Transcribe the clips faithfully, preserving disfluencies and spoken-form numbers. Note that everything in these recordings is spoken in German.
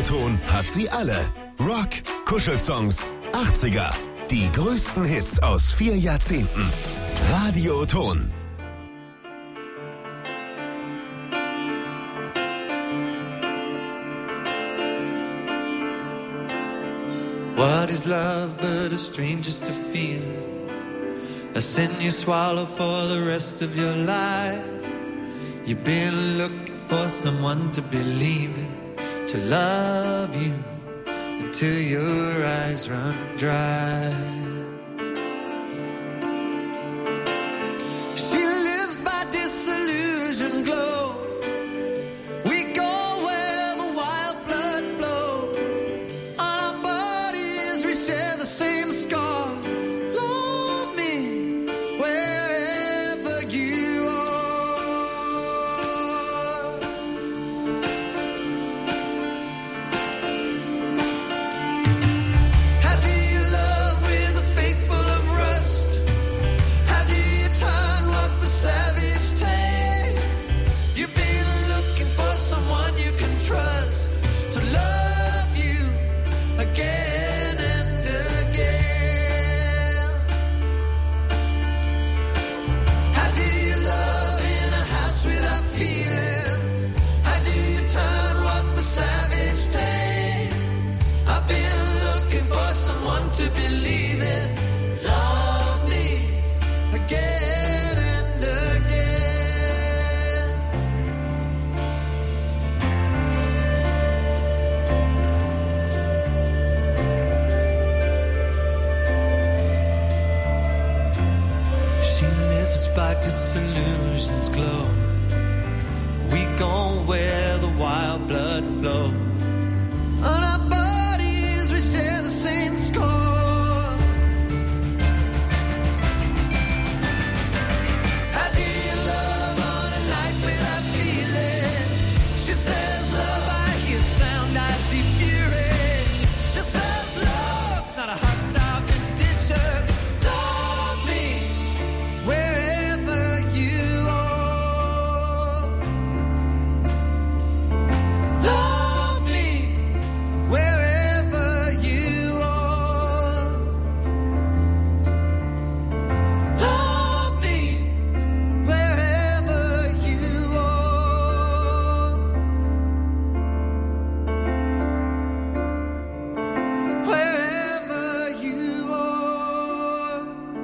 Radioton hat sie alle. Rock, Kuschelsongs, achtziger. Die größten Hits aus vier Jahrzehnten. Radioton. What is love but a stranger's to feel? A sin you swallow for the rest of your life. You've been looking for someone to believe in, to love you until your eyes run dry. She lives by disillusion glow. We go where the wild blood flows. On our bodies we share the same scar. Love me wherever you are. How do you love with a faith full of rust? How do you turn what a savage take? You've been looking for someone you can trust to love you again and again. How do you love in a house without feelings? How do you turn what a savage take? I've been looking for someone to believe in. Love me again and again. She lives by disillusion's glow. We go where the wild blood flows. On our bodies we share the same score. How do you love on a night without feelings? She says love, I hear sound, I see fury. She says love's not a hostile condition. Love me wherever you are. Love me wherever you are. Love me wherever you are. Wherever you are.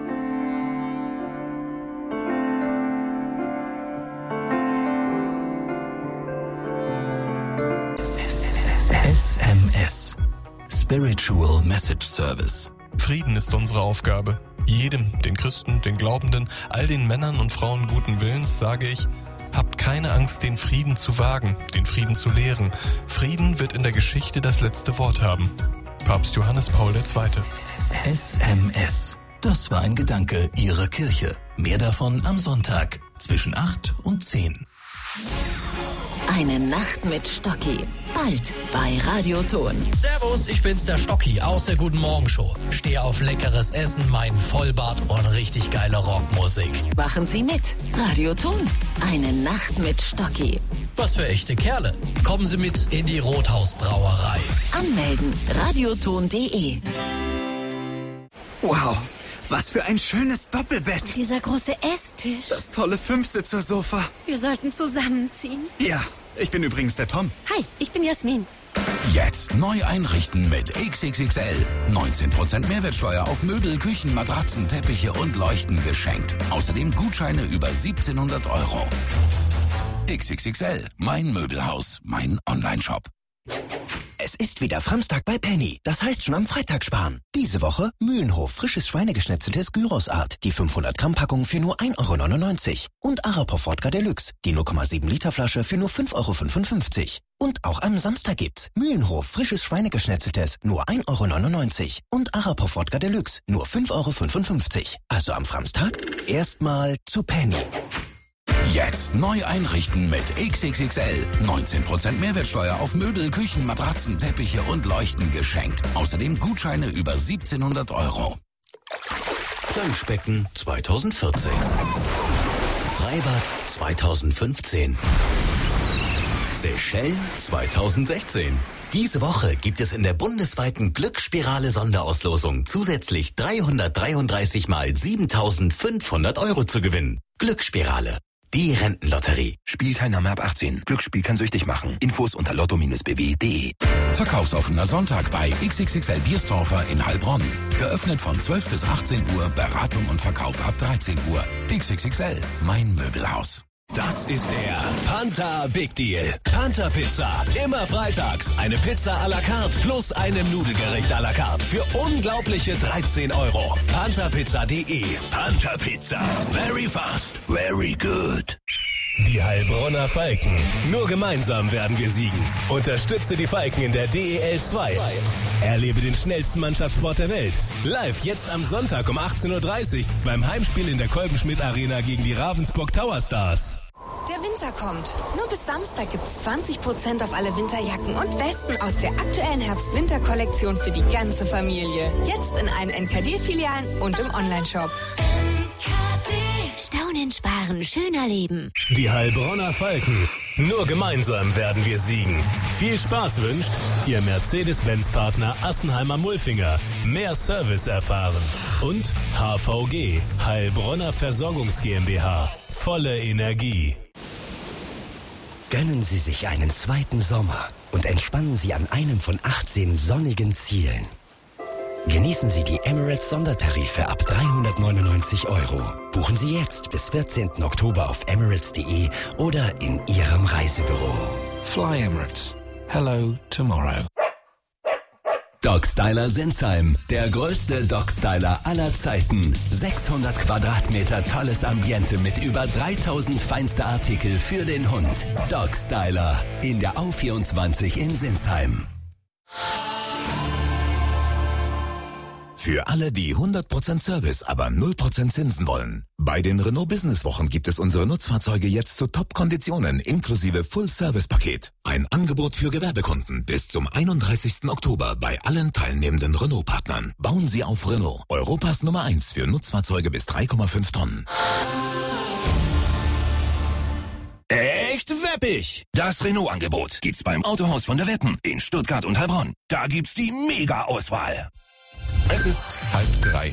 S M S. Spiritual Message Service. Frieden ist unsere Aufgabe. Jedem, den Christen, den Glaubenden, all den Männern und Frauen guten Willens sage ich, habt keine Angst, den Frieden zu wagen, den Frieden zu lehren. Frieden wird in der Geschichte das letzte Wort haben. Papst Johannes Paul der Zweite. S M S. Das war ein Gedanke Ihrer Kirche. Mehr davon am Sonntag zwischen acht und zehn. Eine Nacht mit Stocki. Bald bei Radioton. Servus, ich bin's, der Stocki aus der Guten Morgen Show. Stehe auf leckeres Essen, meinen Vollbart und richtig geile Rockmusik. Machen Sie mit. Radioton. Eine Nacht mit Stocki. Was für echte Kerle. Kommen Sie mit in die Rothausbrauerei. Anmelden. radioton punkt de. Wow, was für ein schönes Doppelbett. Dieser große Esstisch. Das tolle Fünfsitzer-Sofa. Wir sollten zusammenziehen. Ja, ich bin übrigens der Tom. Hi, ich bin Jasmin. Jetzt neu einrichten mit X X X L. neunzehn Prozent Mehrwertsteuer auf Möbel, Küchen, Matratzen, Teppiche und Leuchten geschenkt. Außerdem Gutscheine über siebzehnhundert Euro. X X X L, mein Möbelhaus, mein Onlineshop. Es ist wieder Samstag bei Penny. Das heißt schon am Freitag sparen. Diese Woche Mühlenhof frisches Schweinegeschnetzeltes Gyrosart. Die fünfhundert Gramm Packung für nur ein Euro neunundneunzig. Und Arapov Wodka Deluxe. Die null Komma sieben Liter Flasche für nur fünf Euro fünfundfünfzig. Und auch am Samstag gibt's Mühlenhof frisches Schweinegeschnetzeltes nur ein Euro neunundneunzig. Und Arapov Wodka Deluxe nur fünf Euro fünfundfünfzig. Also am Samstag erstmal zu Penny. Jetzt neu einrichten mit X X X L. neunzehn Prozent Mehrwertsteuer auf Möbel, Küchen, Matratzen, Teppiche und Leuchten geschenkt. Außerdem Gutscheine über siebzehnhundert Euro. Planschbecken zweitausendvierzehn. Freibad zweitausendfünfzehn. Seychellen zweitausendsechzehn. Diese Woche gibt es in der bundesweiten Glücksspirale-Sonderauslosung zusätzlich dreihundertdreiunddreißig mal siebentausendfünfhundert Euro zu gewinnen. Glücksspirale, die Rentenlotterie. Spielteilnahme ab achtzehn. Glücksspiel kann süchtig machen. Infos unter lotto Bindestrich b w punkt d e. Verkaufsoffener Sonntag bei X X X L Biersdorfer in Heilbronn. Geöffnet von zwölf bis achtzehn Uhr, Beratung und Verkauf ab dreizehn Uhr. X X X L, mein Möbelhaus. Das ist der Panther Big Deal. Panther Pizza. Immer freitags. Eine Pizza à la carte plus einem Nudelgericht à la carte für unglaubliche dreizehn Euro. panther pizza punkt d e. Panther Pizza. Very fast. Very good. Die Heilbronner Falken. Nur gemeinsam werden wir siegen. Unterstütze die Falken in der D E L zwei. Erlebe den schnellsten Mannschaftssport der Welt. Live jetzt am Sonntag um achtzehn Uhr dreißig beim Heimspiel in der Kolbenschmidt Arena gegen die Ravensburg Tower Stars. Der Winter kommt. Nur bis Samstag gibt's zwanzig Prozent auf alle Winterjacken und Westen aus der aktuellen Herbst-Winter-Kollektion für die ganze Familie. Jetzt in allen N K D-Filialen und im Onlineshop. N K D. Staunen, sparen, schöner leben. Die Heilbronner Falken. Nur gemeinsam werden wir siegen. Viel Spaß wünscht Ihr Mercedes-Benz-Partner Assenheimer Mulfinger. Mehr Service erfahren. Und H V G, Heilbronner Versorgungs GmbH. Volle Energie. Gönnen Sie sich einen zweiten Sommer und entspannen Sie an einem von achtzehn sonnigen Zielen. Genießen Sie die Emirates Sondertarife ab dreihundertneunundneunzig Euro. Buchen Sie jetzt bis vierzehnten Oktober auf emirates punkt d e oder in Ihrem Reisebüro. Fly Emirates. Hello tomorrow. Dogstyler Sinsheim, der größte Dogstyler aller Zeiten. sechshundert Quadratmeter tolles Ambiente mit über dreitausend feinste Artikel für den Hund. Dogstyler in der A vierundzwanzig in Sinsheim. Für alle, die hundert Prozent Service, aber null Prozent Zinsen wollen. Bei den Renault Business Wochen gibt es unsere Nutzfahrzeuge jetzt zu Top-Konditionen inklusive Full-Service-Paket. Ein Angebot für Gewerbekunden bis zum einunddreißigsten Oktober bei allen teilnehmenden Renault-Partnern. Bauen Sie auf Renault, Europas Nummer eins für Nutzfahrzeuge bis drei Komma fünf Tonnen. Echt weppig! Das Renault-Angebot gibt's beim Autohaus von der Weppen in Stuttgart und Heilbronn. Da gibt's die Mega-Auswahl. Es ist halb drei.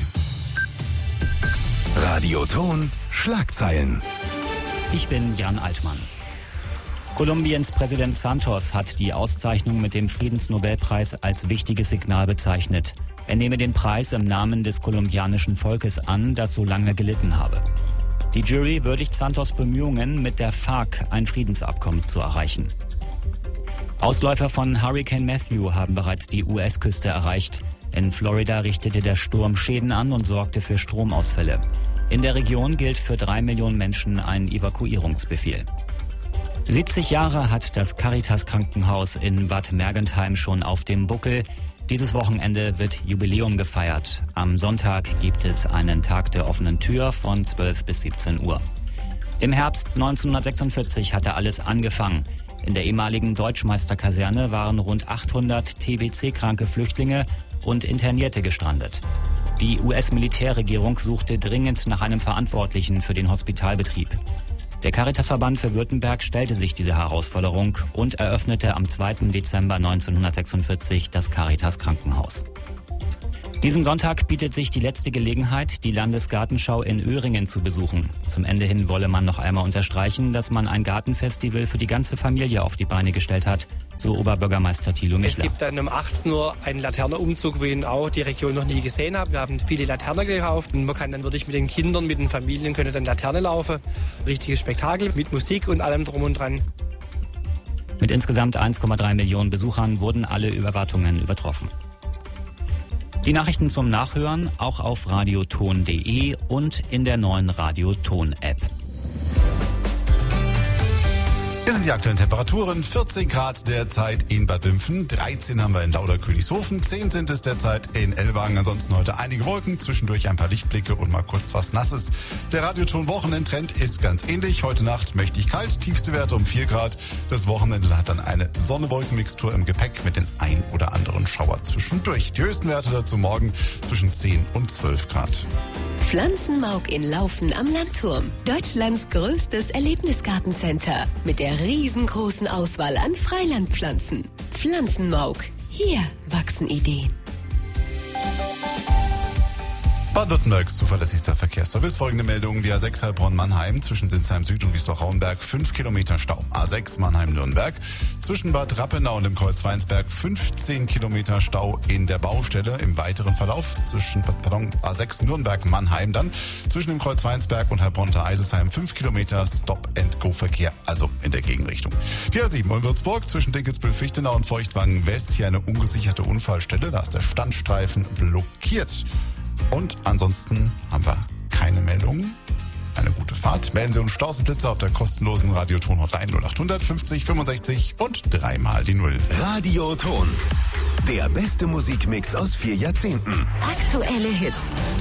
Radioton Schlagzeilen. Ich bin Jan Altmann. Kolumbiens Präsident Santos hat die Auszeichnung mit dem Friedensnobelpreis als wichtiges Signal bezeichnet. Er nehme den Preis im Namen des kolumbianischen Volkes an, das so lange gelitten habe. Die Jury würdigt Santos' Bemühungen, mit der FARC ein Friedensabkommen zu erreichen. Ausläufer von Hurricane Matthew haben bereits die U S-Küste erreicht. In Florida richtete der Sturm Schäden an und sorgte für Stromausfälle. In der Region gilt für drei Millionen Menschen ein Evakuierungsbefehl. siebzig Jahre hat das Caritas-Krankenhaus in Bad Mergentheim schon auf dem Buckel. Dieses Wochenende wird Jubiläum gefeiert. Am Sonntag gibt es einen Tag der offenen Tür von zwölf bis siebzehn Uhr. Im Herbst neunzehnhundertsechsundvierzig hatte alles angefangen. In der ehemaligen Deutschmeisterkaserne waren rund achthundert T B C-kranke Flüchtlinge und Internierte gestrandet. Die U S-Militärregierung suchte dringend nach einem Verantwortlichen für den Hospitalbetrieb. Der Caritasverband für Württemberg stellte sich diese Herausforderung und eröffnete am zweiten Dezember neunzehnhundertsechsundvierzig das Caritas Krankenhaus. Diesen Sonntag bietet sich die letzte Gelegenheit, die Landesgartenschau in Öhringen zu besuchen. Zum Ende hin wolle man noch einmal unterstreichen, dass man ein Gartenfestival für die ganze Familie auf die Beine gestellt hat, so Oberbürgermeister Thilo Michler. Es gibt dann um achtzehn Uhr einen Laternenumzug, wo ich auch die Region noch nie gesehen habe. Wir haben viele Laternen gekauft und man kann dann wirklich mit den Kindern, mit den Familien, können dann Laterne laufen. Richtiges Spektakel mit Musik und allem drum und dran. Mit insgesamt eins Komma drei Millionen Besuchern wurden alle Erwartungen übertroffen. Die Nachrichten zum Nachhören auch auf radioton punkt de und in der neuen Radioton-App. Hier sind die aktuellen Temperaturen. vierzehn Grad derzeit in Bad Wimpfen, dreizehn haben wir in Lauder-Königshofen, zehn sind es derzeit in Ellwangen. Ansonsten heute einige Wolken, zwischendurch ein paar Lichtblicke und mal kurz was Nasses. Der Radioton-Wochenendtrend ist ganz ähnlich. Heute Nacht mächtig kalt, tiefste Werte um vier Grad. Das Wochenende hat dann eine Sonne-Wolken-Mixtur im Gepäck mit den ein oder anderen Schauer zwischendurch. Die höchsten Werte dazu morgen zwischen zehn und zwölf Grad. Pflanzenmauk in Laufen am Landturm. Deutschlands größtes Erlebnisgartencenter mit der riesengroßen Auswahl an Freilandpflanzen. Pflanzenmauk. Hier wachsen Ideen. Baden-Württembergs zuverlässigster Verkehrsservice. Folgende Meldungen. Die A sechs Heilbronn-Mannheim zwischen Sinsheim Süd und Wiesloch-Rauenberg fünf Kilometer Stau. A sechs Mannheim-Nürnberg zwischen Bad Rappenau und dem Kreuz Weinsberg fünfzehn Kilometer Stau in der Baustelle. Im weiteren Verlauf zwischen pardon, A sechs Nürnberg-Mannheim dann zwischen dem Kreuz Weinsberg und Heilbronn-Eisesheim fünf Kilometer Stop-and-Go-Verkehr, also in der Gegenrichtung. Die A sieben in Würzburg zwischen Dinkelsbühl-Fichtenau und Feuchtwangen West. Hier eine ungesicherte Unfallstelle. Da ist der Standstreifen blockiert. Und ansonsten haben wir keine Meldungen. Eine gute Fahrt. Melden Sie uns Staus und Blitze auf der kostenlosen Radioton-Hotline null acht hundert fünfzig fünfundsechzig und dreimal die Null. Radioton. Der beste Musikmix aus vier Jahrzehnten. Aktuelle Hits.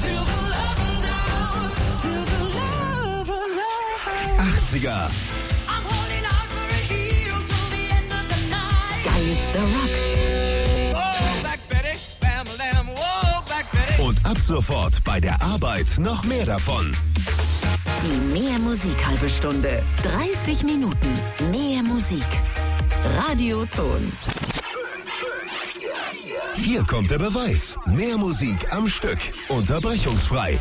achtziger. Geilster Rock. Und ab sofort bei der Arbeit noch mehr davon. Die Mehr Musik halbe Stunde. dreißig Minuten. Mehr Musik. Radioton. Hier kommt der Beweis. Mehr Musik am Stück. Unterbrechungsfrei.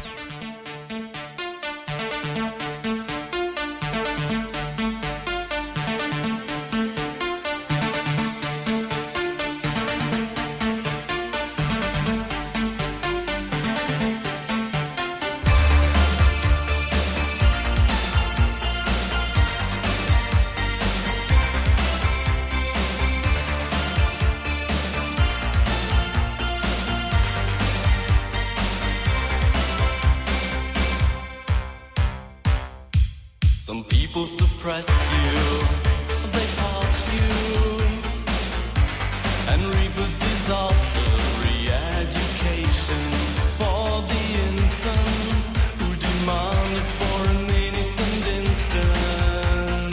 Some people suppress you, they parch you, and reap a disaster. Re-education for the infants who demand it for an innocent instant.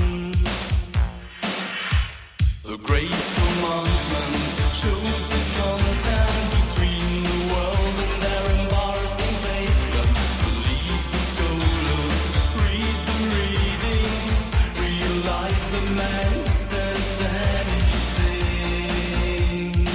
The great commandment shows the content between the world and their embarrassing pavement. Believe the scholars, read the readings, realize the man says anything.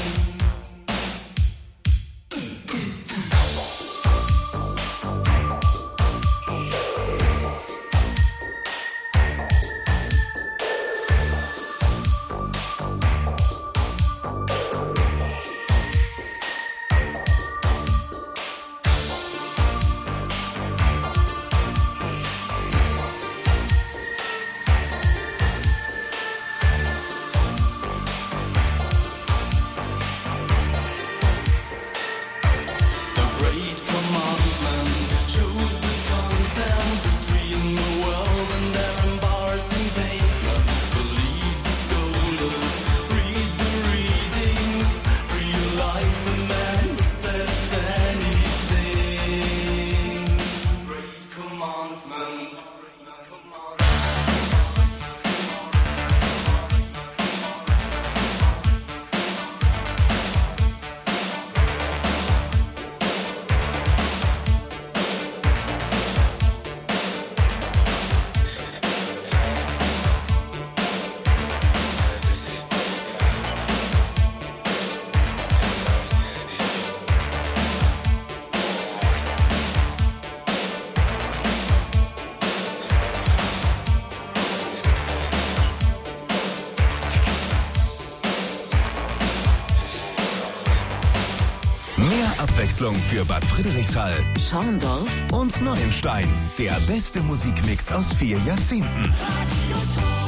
Abwechslung für Bad Friedrichshall, Schorndorf und Neuenstein. Der beste Musikmix aus vier Jahrzehnten. Radioton.